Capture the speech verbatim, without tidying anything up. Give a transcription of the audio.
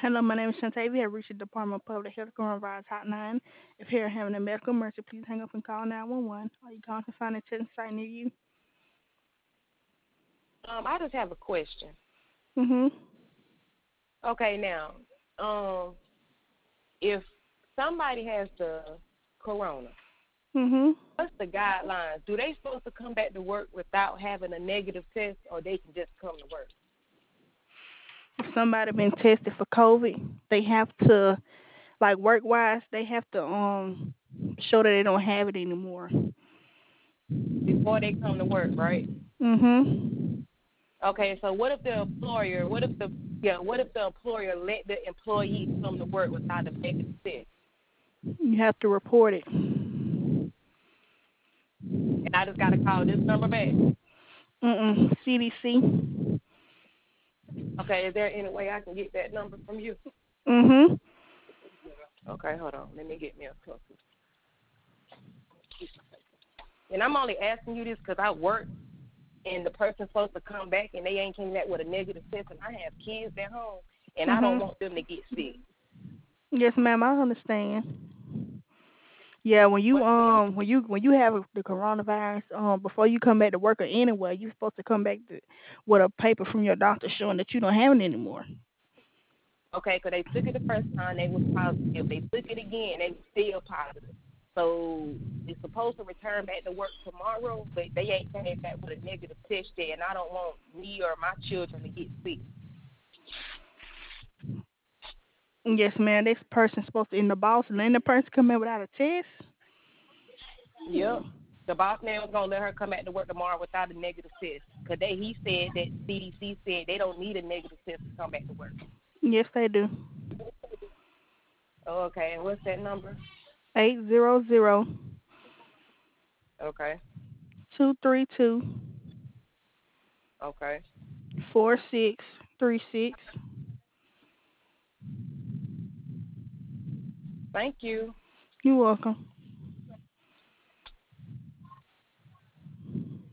Hello, my name is Shantae. We have reached the Department of Public Health Coronavirus Hotline. If you're having a medical emergency, please hang up and call nine one one. Or you calling to find a testing site near you? Um, I just have a question. Mm-hmm. Okay, now, um, if somebody has the corona, Mm-hmm. what's the guidelines? Do they supposed to come back to work without having a negative test, or they can just come to work? If somebody been tested for COVID, they have to, like work-wise, they have to um show that they don't have it anymore. Before they come to work, right? Mm-hmm. Okay, so what if the employer, what if the yeah, what if the employer let the employee come to work without a negative test? You have to report it. And I just got to call this number back. Mm-mm. C D C. Okay, is there any way I can get that number from you? Mm-hmm. Okay, hold on. Let me get me a cup. And I'm only asking you this because I work, and the person's supposed to come back, and they ain't came back with a negative test, and I have kids at home, and I don't Mm-hmm. want them to get sick. Yes, ma'am. I understand. Yeah, when you What's the um when you when you have the coronavirus, um before you come back to work or anywhere, you're supposed to come back to, with a paper from your doctor showing that you don't have it anymore. okay? Because they took it the first time, they was positive. They took it again, they was still positive. So they're supposed to return back to work tomorrow, but they ain't came back with a negative test yet, and I don't want me or my children to get sick. Yes, ma'am. This person's supposed to in the boss and then the person come in without a test. Yep. The boss man was gonna let her come back to work tomorrow without a negative test. Cause they he said that C D C said they don't need a negative test to come back to work. Yes, they do. Oh, okay, and what's that number? Eight zero zero Okay, two three two okay. four six three six. Thank you. You're welcome.